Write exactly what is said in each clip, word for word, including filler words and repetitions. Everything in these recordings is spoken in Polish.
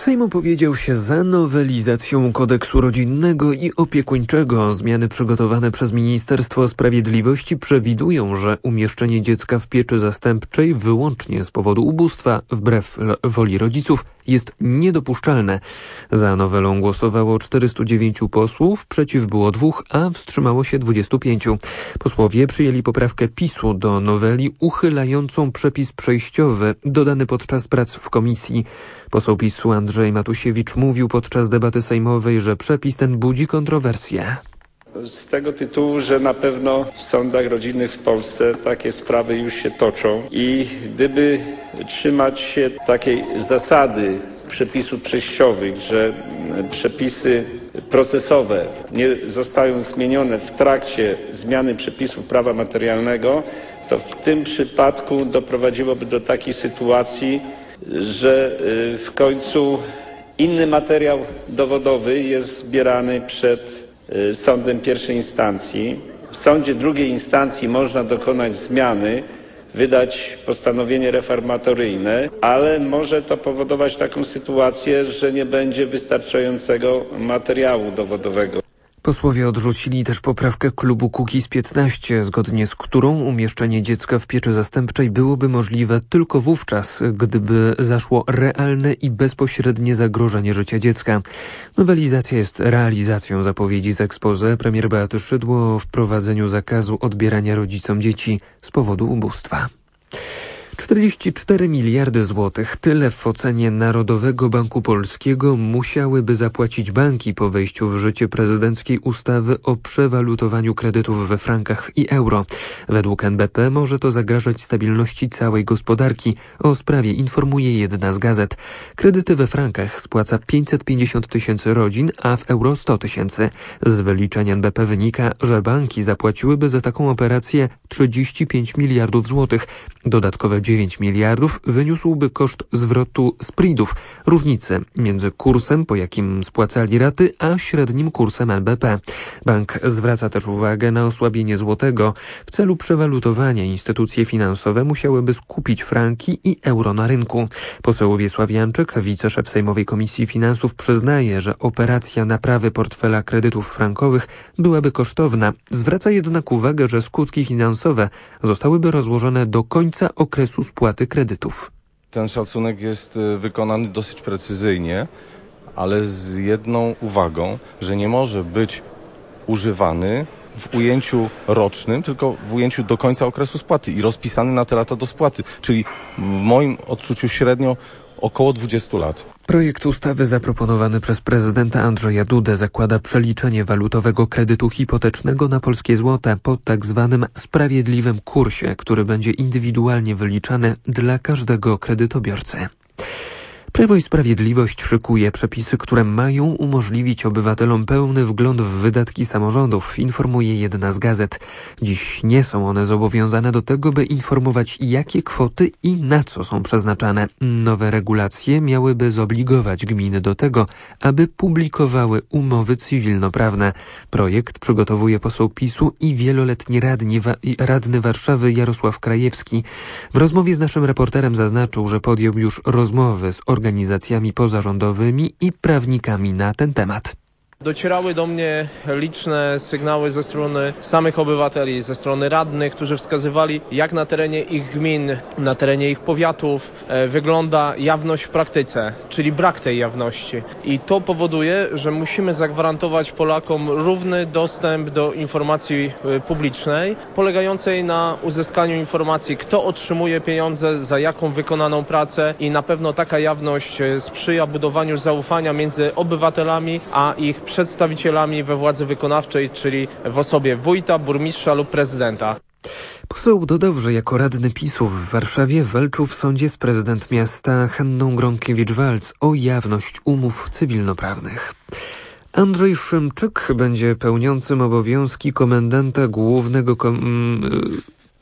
Sejm opowiedział się za nowelizacją kodeksu rodzinnego i opiekuńczego. Zmiany przygotowane przez Ministerstwo Sprawiedliwości przewidują, że umieszczenie dziecka w pieczy zastępczej wyłącznie z powodu ubóstwa, wbrew woli rodziców, jest niedopuszczalne. Za nowelą głosowało czterystu dziewięciu posłów, przeciw było dwóch, a wstrzymało się dwudziestu pięciu. Posłowie przyjęli poprawkę PiSu do noweli uchylającą przepis przejściowy dodany podczas prac w komisji. Poseł PiSu Andrzej Matusiewicz mówił podczas debaty sejmowej, że przepis ten budzi kontrowersje. Z tego tytułu, że na pewno w sądach rodzinnych w Polsce takie sprawy już się toczą i gdyby trzymać się takiej zasady przepisów przejściowych, że przepisy procesowe nie zostają zmienione w trakcie zmiany przepisów prawa materialnego, to w tym przypadku doprowadziłoby do takiej sytuacji, że w końcu inny materiał dowodowy jest zbierany przed sądem pierwszej instancji. W sądzie drugiej instancji można dokonać zmiany, wydać postanowienie reformatoryjne, ale może to powodować taką sytuację, że nie będzie wystarczającego materiału dowodowego. Posłowie odrzucili też poprawkę klubu Kukiz piętnaście, zgodnie z którą umieszczenie dziecka w pieczy zastępczej byłoby możliwe tylko wówczas, gdyby zaszło realne i bezpośrednie zagrożenie życia dziecka. Nowelizacja jest realizacją zapowiedzi z exposé premier Beaty Szydło o wprowadzeniu zakazu odbierania rodzicom dzieci z powodu ubóstwa. czterdzieści cztery miliardy złotych, tyle w ocenie Narodowego Banku Polskiego musiałyby zapłacić banki po wejściu w życie prezydenckiej ustawy o przewalutowaniu kredytów we frankach i euro. Według N B P może to zagrażać stabilności całej gospodarki. O sprawie informuje jedna z gazet. Kredyty we frankach spłaca pięćset pięćdziesiąt tysięcy rodzin, a w euro sto tysięcy. Z wyliczeń N B P wynika, że banki zapłaciłyby za taką operację trzydzieści pięć miliardów złotych. Dodatkowe dziewięć miliardów wyniósłby koszt zwrotu spreadów, różnicy między kursem, po jakim spłacali raty, a średnim kursem N B P. Bank zwraca też uwagę na osłabienie złotego. W celu przewalutowania instytucje finansowe musiałyby skupić franki i euro na rynku. Poseł Wiesław Janczyk, wiceszef Sejmowej Komisji Finansów, przyznaje, że operacja naprawy portfela kredytów frankowych byłaby kosztowna. Zwraca jednak uwagę, że skutki finansowe zostałyby rozłożone do końca okresu spłaty kredytów. Ten szacunek jest wykonany dosyć precyzyjnie, ale z jedną uwagą, że nie może być używany w ujęciu rocznym, tylko w ujęciu do końca okresu spłaty i rozpisany na te lata do spłaty, czyli w moim odczuciu średnio około dwudziestu lat. Projekt ustawy zaproponowany przez prezydenta Andrzeja Dudę zakłada przeliczenie walutowego kredytu hipotecznego na polskie złote po tak zwanym sprawiedliwym kursie, który będzie indywidualnie wyliczany dla każdego kredytobiorcy. Prawo i Sprawiedliwość szykuje przepisy, które mają umożliwić obywatelom pełny wgląd w wydatki samorządów, informuje jedna z gazet. Dziś nie są one zobowiązane do tego, by informować, jakie kwoty i na co są przeznaczane. Nowe regulacje miałyby zobligować gminy do tego, aby publikowały umowy cywilnoprawne. Projekt przygotowuje poseł PiSu i wieloletni radni, radny Warszawy Jarosław Krajewski. W rozmowie z naszym reporterem zaznaczył, że podjął już rozmowy z organizacjami pozarządowymi i prawnikami na ten temat. Docierały do mnie liczne sygnały ze strony samych obywateli, ze strony radnych, którzy wskazywali, jak na terenie ich gmin, na terenie ich powiatów e, wygląda jawność w praktyce, czyli brak tej jawności. I to powoduje, że musimy zagwarantować Polakom równy dostęp do informacji e, publicznej, polegającej na uzyskaniu informacji, kto otrzymuje pieniądze, za jaką wykonaną pracę, i na pewno taka jawność e, sprzyja budowaniu zaufania między obywatelami a ich przedstawicielami we władzy wykonawczej, czyli w osobie wójta, burmistrza lub prezydenta. Poseł dodał, że jako radny PiSu w Warszawie walczył w sądzie z prezydent miasta Hanną Gronkiewicz-Waltz o jawność umów cywilnoprawnych. Andrzej Szymczyk będzie pełniącym obowiązki komendanta głównego kom-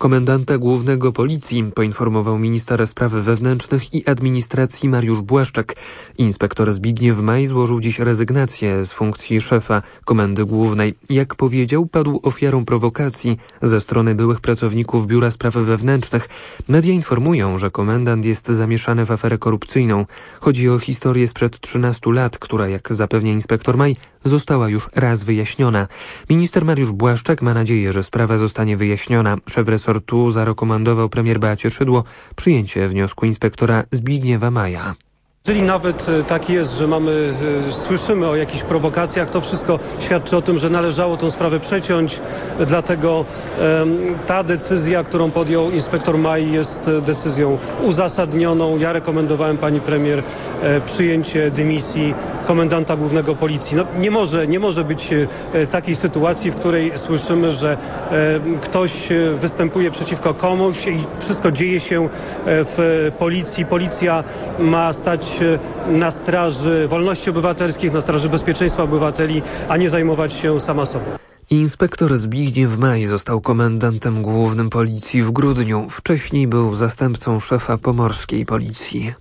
komendanta głównego Policji, poinformował minister spraw wewnętrznych i administracji Mariusz Błaszczak. Inspektor Zbigniew Maj złożył dziś rezygnację z funkcji szefa Komendy Głównej. Jak powiedział, padł ofiarą prowokacji ze strony byłych pracowników Biura Spraw Wewnętrznych. Media informują, że komendant jest zamieszany w aferę korupcyjną. Chodzi o historię sprzed trzynastu lat, która, jak zapewnia inspektor Maj, została już raz wyjaśniona. Minister Mariusz Błaszczak ma nadzieję, że sprawa zostanie wyjaśniona. Szef resortu zarekomendował premier Beacie Szydło przyjęcie wniosku inspektora Zbigniewa Maja. Jeżeli nawet tak jest, że mamy, słyszymy o jakichś prowokacjach, to wszystko świadczy o tym, że należało tę sprawę przeciąć. Dlatego um, ta decyzja, którą podjął inspektor Maj, jest decyzją uzasadnioną. Ja rekomendowałem pani premier e, przyjęcie dymisji komendanta głównego Policji. No, nie może, nie może być e, takiej sytuacji, w której słyszymy, że e, ktoś występuje przeciwko komuś i wszystko dzieje się w Policji. Policja ma stać na straży wolności obywatelskich, na straży bezpieczeństwa obywateli, a nie zajmować się sama sobą. Inspektor Zbigniew Maj został komendantem głównym Policji w grudniu. Wcześniej był zastępcą szefa pomorskiej Policji.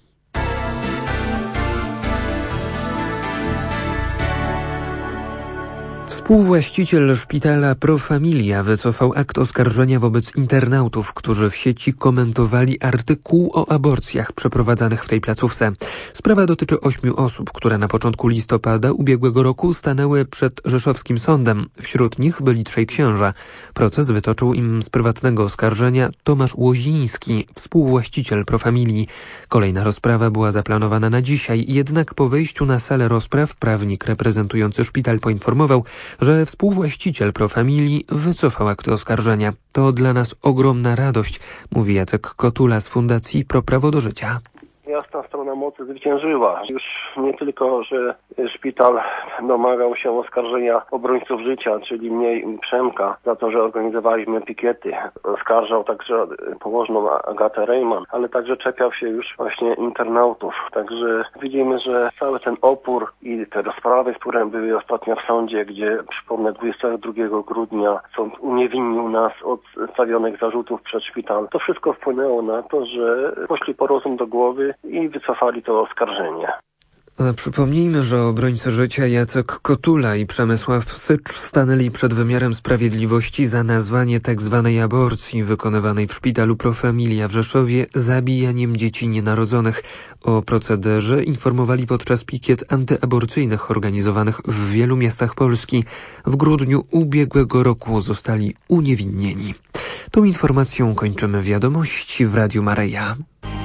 Współwłaściciel szpitala Pro Familia wycofał akt oskarżenia wobec internautów, którzy w sieci komentowali artykuł o aborcjach przeprowadzanych w tej placówce. Sprawa dotyczy ośmiu osób, które na początku listopada ubiegłego roku stanęły przed rzeszowskim sądem. Wśród nich byli trzej księża. Proces wytoczył im z prywatnego oskarżenia Tomasz Łoziński, współwłaściciel Pro Familii. Kolejna rozprawa była zaplanowana na dzisiaj, jednak po wejściu na salę rozpraw prawnik reprezentujący szpital poinformował, że współwłaściciel Pro Familii wycofał akt oskarżenia. To dla nas ogromna radość, mówi Jacek Kotula z Fundacji Pro Prawo do Życia. Jasna strona mocy zwyciężyła. Już nie tylko, że szpital domagał się oskarżenia obrońców życia, czyli mnie i Przemka, za to, że organizowaliśmy pikiety. Oskarżał także położną Agatę Rejman, ale także czepiał się już właśnie internautów. Także widzimy, że cały ten opór i te rozprawy, które były ostatnio w sądzie, gdzie, przypomnę, dwudziestego drugiego grudnia sąd uniewinnił nas od stawionych zarzutów przed szpital. To wszystko wpłynęło na to, że poszli po rozum do głowy i wycofali to oskarżenie. A przypomnijmy, że obrońcy życia Jacek Kotula i Przemysław Sycz stanęli przed wymiarem sprawiedliwości za nazwanie tzw. aborcji wykonywanej w szpitalu Pro Familia w Rzeszowie zabijaniem dzieci nienarodzonych. O procederze informowali podczas pikiet antyaborcyjnych organizowanych w wielu miastach Polski. W grudniu ubiegłego roku zostali uniewinnieni. Tą informacją kończymy wiadomości w Radiu Maryja.